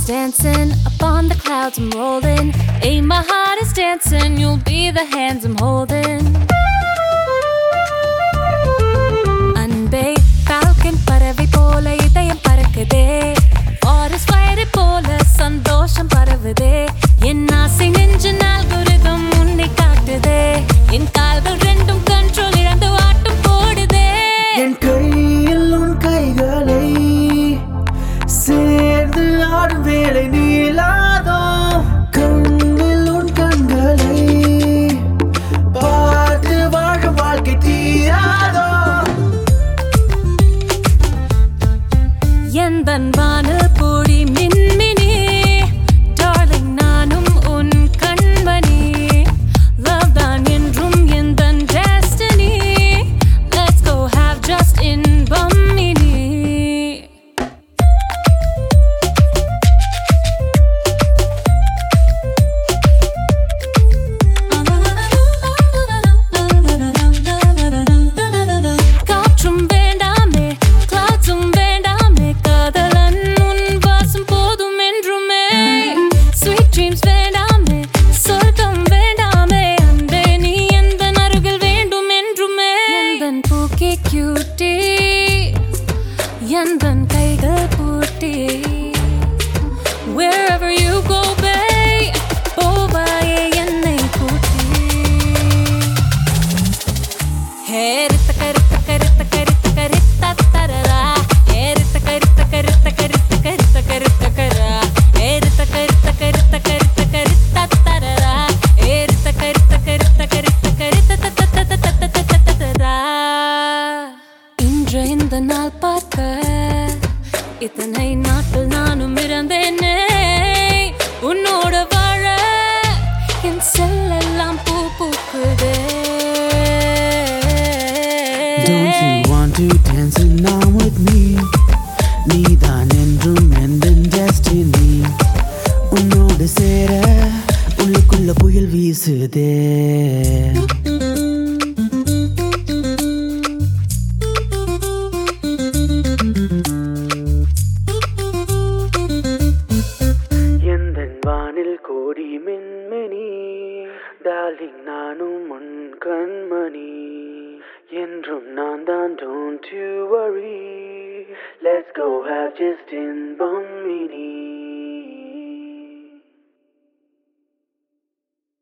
dancing upon the clouds I'm rolling. Hey, my heart is dancing, you'll be the hands I'm holding. அன்பே falcon பறவை போல இதயம் பறக்குதே. Forest fire போல சந்தோஷம் பரவுதே. என் ஆசை நெஞ்சின் algorithm உன்னை காட்டுதே. என் கால்கள் ரெண்டும் control இழந்து ஆட்டம் போடுதே. என் கையில் உன் கைகளை சேர்ந்து ஆடும் வேளை நீளாதோ. கண்ணில் உன் கண்களை பார்த்து வாழும் வாழ்க்கை தீராதோ. எந்தன் வானில் பொடி மின்மினி டார்லிங் நானும் உன் கண்மணி. லவ் தான் என்றும் எந்தன் destiny. Let's go have just இன்பம் இனி. காற்றும் வேண்டாமே cloudsம் வேண்டாமே காதலன் உன் வாசம் போதும் என்றுமே. Sweet dreams வேண்டாமே சொர்க்கம் வேண்டாமே அன்பே நீ எந்தன் அருகில் வேண்டும் என்றுமே. எந்தன் பூக்கி கியூட்டி எந்தன் கைகள் பூட்டி. Wherever you go babe போவாயே என்னை கூட்டி. ஹே ரித்த கரித்த கரித்த கரித்த கரித்த தரரா. ஹே ரித்த கரித்த கரித்த கரித்த கரித்த கரித்த கரா. ஹே ரித்த கரித்த கரித்த கரித்த கரித்த தரரா. ஹே ரித்த கரித்த கரித்த கரித்த கரித்த தரரா. இன்று இந்த நாள் பார்க்க இத்தனை நாட்கள் நானும் இறந்தேனே. உன்னோட வாழ என் செல்லெல்லாம் பூ பூக்குதே. Don't you want to dance now with me? நீதான் என்றும் எந்தன் destiny. உன்னோடு சேர உள்ளுக்குள்ள புயல் வீசுதே. எந்தன் வானில் கோடி மின்மினி டார்லிங் நானும் உன் கண்மணி. என்றும் நான் தான் don't you worry. Let's go have just இன்பம்